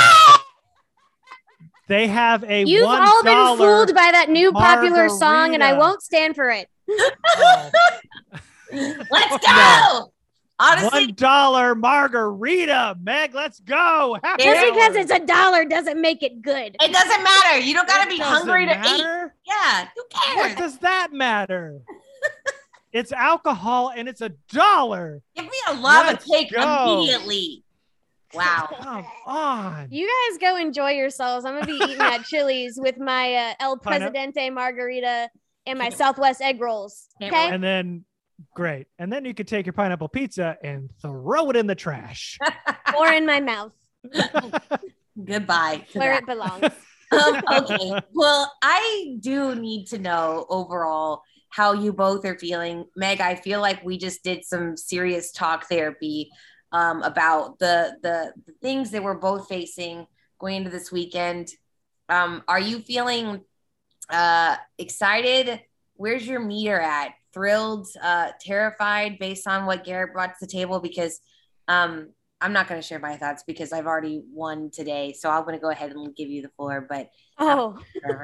They have a You've one all been dollar fooled by that new popular song, and I margarita. won't stand for it. Oh, Let's go. Honestly, one dollar margarita, Meg. Let's go. Happy Just Yeah. hour. because it's a dollar doesn't make it good. it doesn't matter. You don't got to It be doesn't hungry to eat. matter. Yeah. Who cares? What does that matter? It's alcohol and it's a dollar. Give me a lava Let's cake go. immediately. Wow. Come on. You guys go enjoy yourselves. I'm gonna be eating at Chili's with my uh, El Pineapple. Presidente margarita and my Southwest egg rolls. Can't Okay. And then, great. And then you could take your pineapple pizza and throw it in the trash. Or in my mouth, Goodbye. to where that. it belongs. um, okay. Well, I do need to know overall how you both are feeling. Meg, I feel like we just did some serious talk therapy um, about the, the the things that we're both facing going into this weekend. Um, are you feeling uh, excited? Where's your meter at? Thrilled, uh, terrified based on what Garrett brought to the table? Because um, I'm not going to share my thoughts because I've already won today. So I'm going to go ahead and give you the floor. But oh,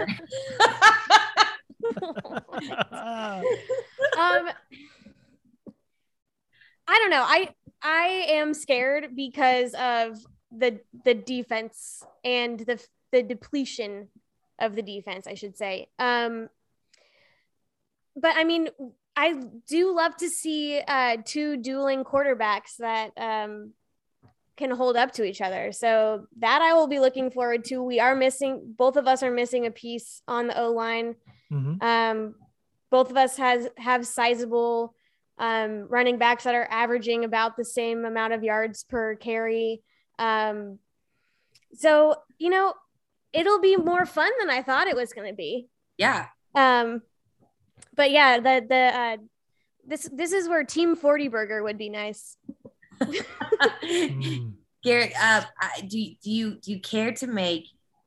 um, I don't know. I I am scared because of the the defense and the the depletion of the defense, I should say. Um, but I mean, I do love to see uh, two dueling quarterbacks that um, can hold up to each other. So that I will be looking forward to. We are missing, both of us are missing a piece on the O-line. Mm-hmm. Um, both of us has have sizable um, running backs that are averaging about the same amount of yards per carry. Um, so, you know, it'll be more fun than I thought it was going to be. Yeah. Um, but yeah, the, the, uh, this, this is where Team forty Burger would be nice. mm. Garrett, uh, do, do you, do you care to make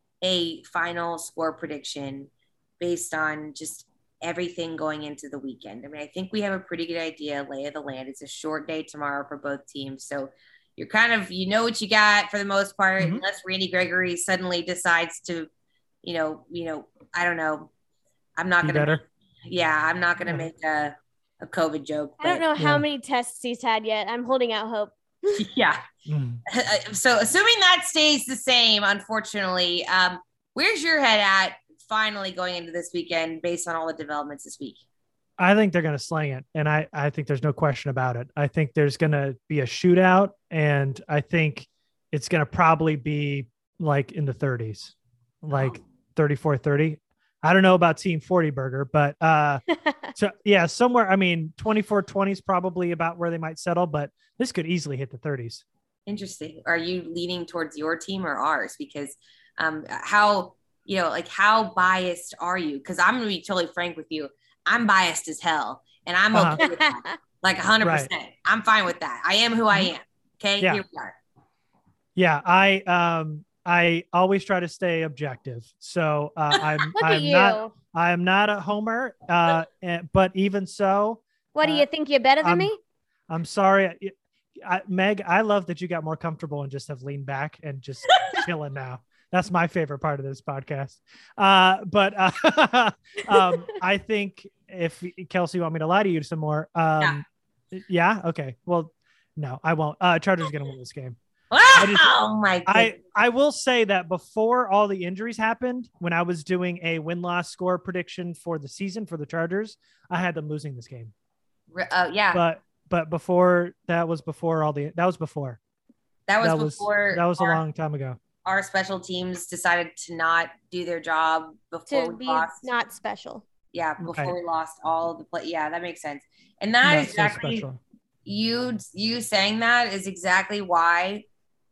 a final score prediction based on just everything going into the weekend? I mean, I think we have a pretty good idea, lay of the land. It's a short day tomorrow for both teams. So you're kind of, you know what you got for the most part, mm-hmm. unless Randy Gregory suddenly decides to, you know, you know, I don't know. I'm not going to, yeah, I'm not going to yeah. make a, a COVID joke. I don't know how yeah. many tests he's had yet. I'm holding out hope. yeah. Mm. So assuming that stays the same, unfortunately, um, where's your head at finally going into this weekend based on all the developments this week? I think they're going to sling it. And I, I think there's no question about it. I think there's going to be a shootout, and I think it's going to probably be like in the thirties, like oh. thirty-four thirty. I don't know about Team forty Burger, but uh, so yeah, somewhere, I mean, twenty-four twenty is probably about where they might settle, but this could easily hit the thirties. Interesting. Are you leaning towards your team or ours? Because um, how, you know, like how biased are you? Because I'm going to be totally frank with you. I'm biased as hell, and I'm okay uh-huh. with that. Like one hundred percent. Right. I'm fine with that. I am who I am. Okay, yeah. Here we are. Yeah, I um I always try to stay objective. So uh, I'm Look I'm at you. not I'm not a homer. Uh, and, but even so, what do you uh, think you're better than I'm, me? I'm sorry, I, I, Meg. I love that you got more comfortable and just have leaned back and just chilling now. That's my favorite part of this podcast. Uh, but uh, um, I think if Kelsey want me to lie to you some more, um, yeah. yeah, okay. Well, no, I won't. Uh, Chargers are going to win this game. Wow! Just, oh my! Goodness. I I will say that before all the injuries happened, when I was doing a win-loss score prediction for the season for the Chargers, I had them losing this game. Uh, yeah. But but before that was before all the that was before. That was that before. Was, that was our- a long time ago. Our special teams decided to not do their job before to we be lost. Not special. Yeah, before right. we lost all the play. Yeah, that makes sense. And that not is exactly so you. You saying that is exactly why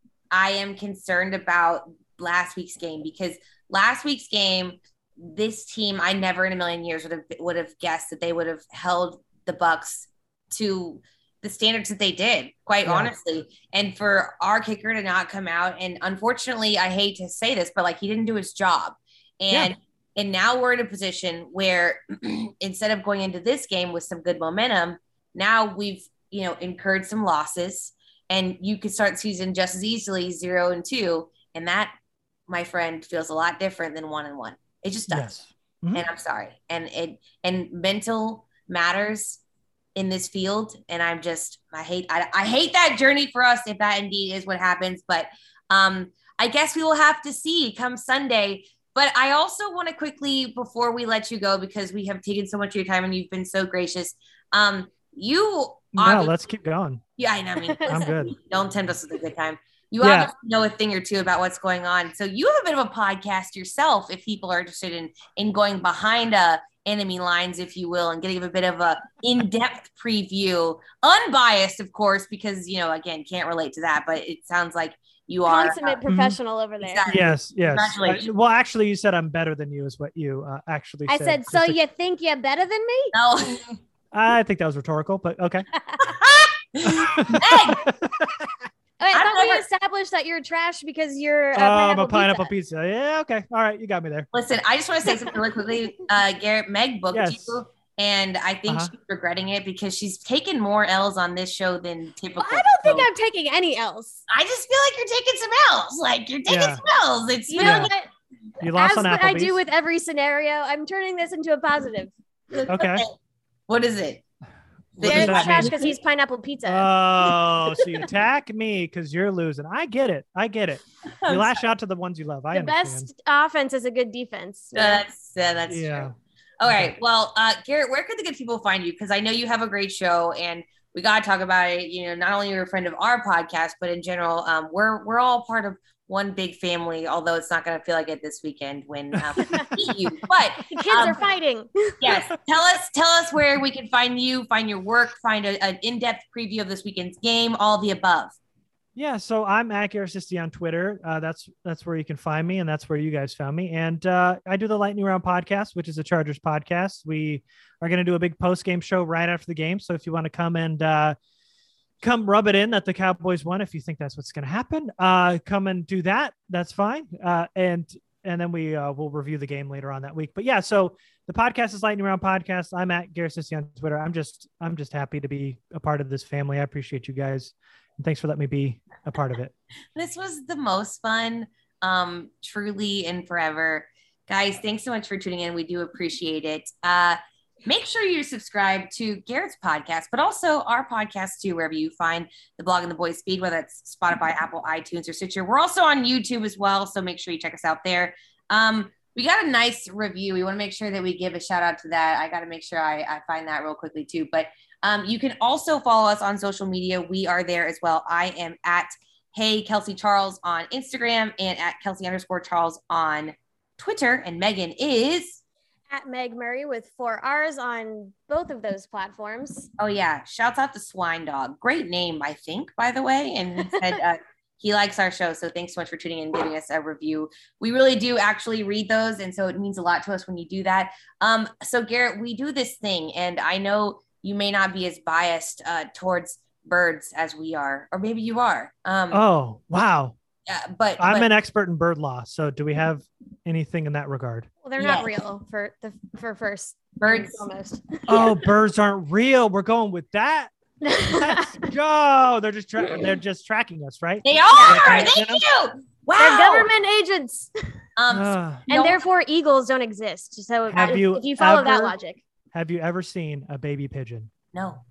I am concerned about last week's game, because last week's game, this team, I never in a million years would have would have guessed that they would have held the Bucs to the standards that they did, quite yeah. honestly. And for our kicker to not come out, and unfortunately, I hate to say this, but like he didn't do his job. And yeah. and now we're in a position where instead of going into this game with some good momentum, now we've, you know, incurred some losses, and you could start season just as easily zero and two. And that, my friend, feels a lot different than one and one. It just does. Yes. Mm-hmm. And I'm sorry. And it, and mental matters in this field. And I'm just, I hate, I, I hate that journey for us if that indeed is what happens. But um, I guess we will have to see come Sunday. But I also want to quickly, before we let you go, because we have taken so much of your time and you've been so gracious. Um, you No, let's keep going. Yeah, I know. I mean, I'm good. Don't tempt us with a good time. You yeah. obviously know a thing or two about what's going on. So you have a bit of a podcast yourself if people are interested in in going behind uh, enemy lines, if you will, and getting a bit of a in-depth preview. Unbiased, of course, because, you know, again, can't relate to that. But it sounds like you are. Consummate uh, professional mm-hmm. over there. Exactly. Yes, yes. Congratulations. Uh, well, actually, you said I'm better than you is what you uh, actually I said. said, so to- you think you're better than me? No. I think that was rhetorical, but okay. Meg, I I've thought we never- established that you're trash because you're a Oh, pineapple, I'm a pineapple pizza. pizza. Yeah, okay. All right, you got me there. Listen, I just want to say something really quickly. Uh, Garrett, Meg booked Yes. you, and I think Uh-huh. she's regretting it because she's taken more L's on this show than typical. Well, I don't think So I'm taking any else. I just feel like you're taking some L's. Like you're taking Yeah. some L's. It's You been know Yeah. what? You lost As on what I Applebee's. do with every scenario, I'm turning this into a positive. Okay. What is it? What does Garrett's that trash mean? because he's pineapple pizza. Oh, so you attack me because you're losing. I get it. I get it. You lash out to the ones you love. I the understand. best offense is a good defense. Uh, that's uh, that's Yeah. true. All right. Well, uh, Garrett, where could the good people find you? Because I know you have a great show, and we got to talk about it. You know, not only you're a friend of our podcast, but in general, um, we're we're all part of one big family. Although it's not going to feel like it this weekend when um, we meet you. But The kids um, are fighting. yes, tell us tell us where we can find you, find your work, find a, an in-depth preview of this weekend's game, all the above. Yeah, so I'm at Garrett Sisti on Twitter. Uh, that's that's where you can find me, and that's where you guys found me. And uh, I do the Lightning Round podcast, which is a Chargers podcast. We are going to do a big post game show right after the game. So if you want to come and uh, come rub it in that the Cowboys won, if you think that's what's going to happen, uh, come and do that. That's fine. Uh, and and then we uh, will review the game later on that week. But yeah, so the podcast is Lightning Round podcast. I'm at Garrett Sisti on Twitter. I'm just I'm just happy to be a part of this family. I appreciate you guys. And thanks for letting me be a part of it. This was the most fun, um, truly and forever. Guys, thanks so much for tuning in. We do appreciate it. Uh, make sure you subscribe to Garrett's podcast, but also our podcast too, wherever you find the Blog and the Boys feed, whether it's Spotify, Apple, iTunes, or Stitcher. We're also on YouTube as well, so make sure you check us out there. Um, we got a nice review. We want to make sure that we give a shout out to that. I got to make sure I, I find that real quickly too. But um, you can also follow us on social media. We are there as well. I am at Hey Kelsey Charles on Instagram and at Kelsey underscore Charles on Twitter. And Megan is At Meg Murray with four R's on both of those platforms. Oh yeah, shouts out to Swine Dog. Great name, I think, by the way. And he said uh, he likes our show, so thanks so much for tuning in and giving us a review. We really do actually read those, and so it means a lot to us when you do that. Um, so Garrett, we do this thing, and I know you may not be as biased uh, towards birds as we are, or maybe you are. Um, Oh, wow. uh, but I'm but, an expert in bird law. So do we have anything in that regard? Well, they're Yeah. not real for the for first birds. almost. Oh, birds aren't real. We're going with that. Let's go. They're just tra- they're just tracking us, right? They are. Okay, Thank you you. Wow. They're government agents, Um, Uh, and No. therefore eagles don't exist. So if, Have you if you follow that ever- logic, have you ever seen a baby pigeon? no,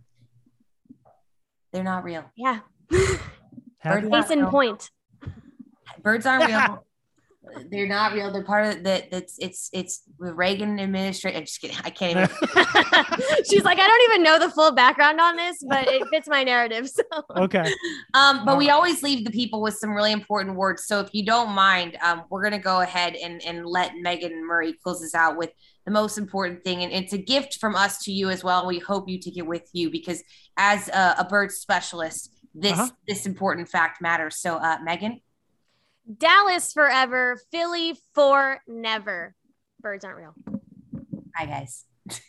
they're not real. yeah. Have Birds you? not Case in real. point. Birds aren't real. They're not real. They're part of that. That's it's it's the Reagan administration. I'm just kidding. I can't even. She's like, I don't even know the full background on this, but it fits my narrative. So Okay. Um, but we always leave the people with some really important words. So if you don't mind, um, we're gonna go ahead and and let Megan Murray close this out with the most important thing, and it's a gift from us to you as well. We hope you take it with you because as a, a bird specialist, this Uh-huh. this important fact matters. So, uh, Megan. Dallas forever, Philly for never. Birds aren't real. Hi guys.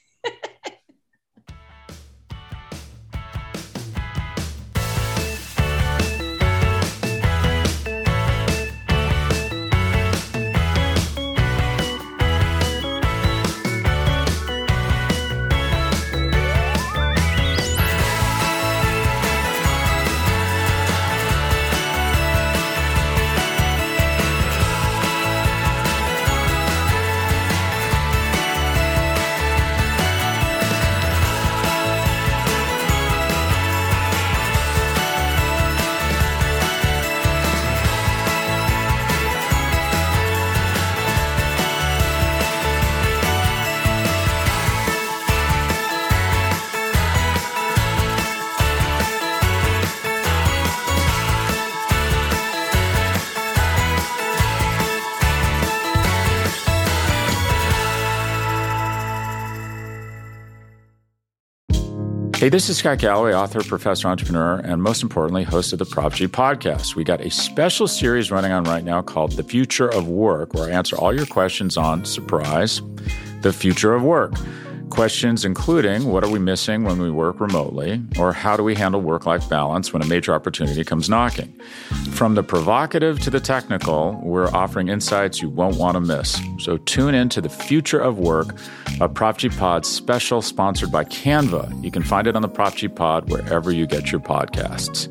Hey, this is Scott Galloway, author, professor, entrepreneur, and most importantly, host of the Prop G podcast. We got a special series running on right now called The Future of Work, where I answer all your questions on, surprise, the future of work. Questions including what are we missing when we work remotely, or how do we handle work-life balance when a major opportunity comes knocking? From the provocative to the technical, we're offering insights you won't want to miss. So tune in to The Future of Work, a Prop G Pod special sponsored by Canva. You can find it on the Prop G Pod wherever you get your podcasts.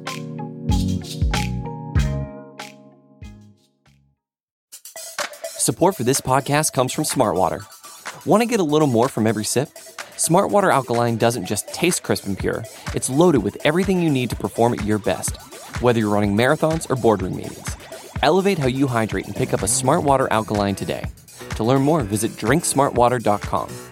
Support for this podcast comes from Smartwater. Want to get a little more from every sip? Smartwater Alkaline doesn't just taste crisp and pure. It's loaded with everything you need to perform at your best, whether you're running marathons or boardroom meetings. Elevate how you hydrate and pick up a Smartwater Alkaline today. To learn more, visit drink smart water dot com.